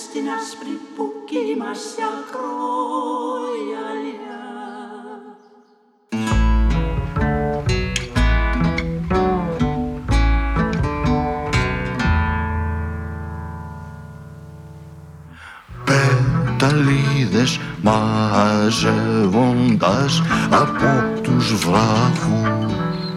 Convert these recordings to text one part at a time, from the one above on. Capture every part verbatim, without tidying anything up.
στην άσπρη που κοιμάσαι ακρογιαλιά. Πεταλίδες μαζεύοντας από τους βράχους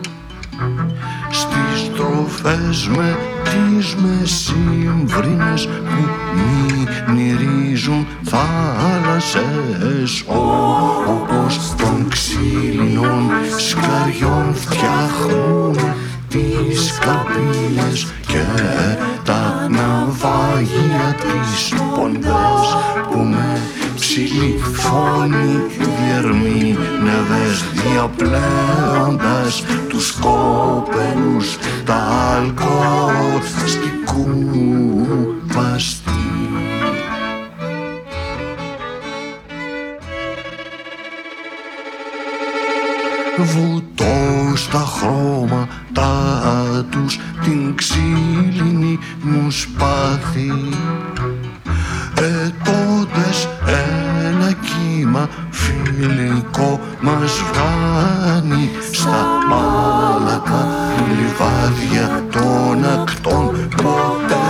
στις στροφές με τις μεσημβρινές που μυρίζουν θάλασσες, όπως των ξύλινων σκαριών φτιάχνουν τις καμπύλες και τα ναυάγια, τις ποντές που με ψηλή φωνή διερμήνευες, διαπλέοντας τους κόπελους τα αλκοστικού παστί. Βουτώ στα χρώματα τους την ξύλινη μου σπάθη, ετώντες ένα κύμα φιλικό μας βγάνει στα μάλακα λιβάδια των ακτών. Ποτέ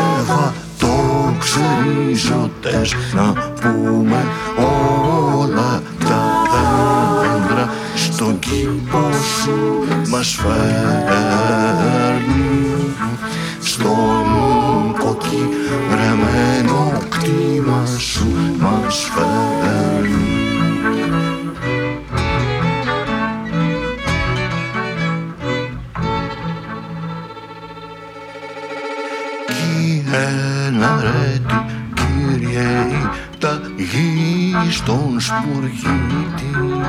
βατόξεριζωτές να πούμε όλα τα δέντρα στον κήπο σου μας φέρνει, στον κοκκυρεμένο κτήμα σου μας φέρνει. Κι ένα ρέτι κυριέει τα γη στον σπουργίτη,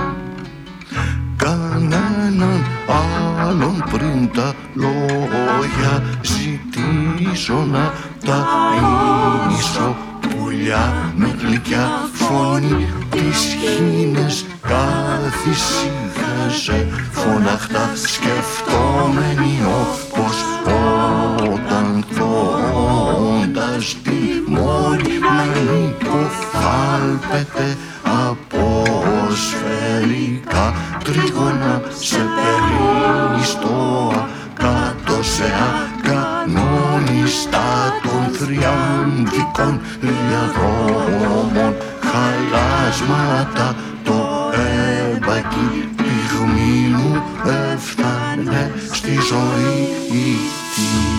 κανέναν άλλον πριν τα λόγια ζητήσω να ταΐσω. Πουλιά με γλυκιά φωνή τις χήνες καθησύχασε, φωναχτά σκεφτόμενοι όπως όταν θώντας τη μόνη μανή που θάλπεται από σφαιρικά τρίγωνα σε περιστόα κάτω σε ακανόνιστα των θριαμβικών διαδρόμων χαλάσματα. Το έμπακι πυγμή μου έφτανε στη ζωή.